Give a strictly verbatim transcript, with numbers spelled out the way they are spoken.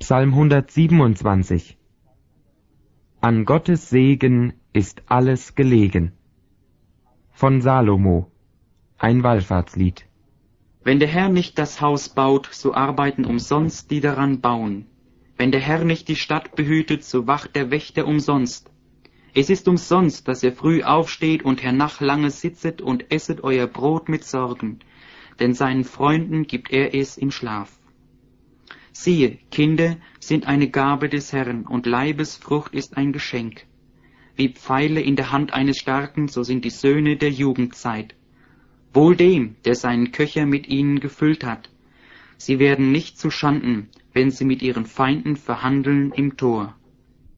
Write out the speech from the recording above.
Psalm hundertsiebenundzwanzig. An Gottes Segen ist alles gelegen. Von Salomo, ein Wallfahrtslied. Wenn der Herr nicht das Haus baut, so arbeiten umsonst die daran bauen. Wenn der Herr nicht die Stadt behütet, so wacht der Wächter umsonst. Es ist umsonst, dass ihr früh aufsteht und hernach lange sitzet und esset euer Brot mit Sorgen, denn seinen Freunden gibt er es im Schlaf. Siehe, Kinder sind eine Gabe des Herrn, und Leibesfrucht ist ein Geschenk. Wie Pfeile in der Hand eines Starken, so sind die Söhne der Jugendzeit. Wohl dem, der seinen Köcher mit ihnen gefüllt hat. Sie werden nicht zu Schanden, wenn sie mit ihren Feinden verhandeln im Tor.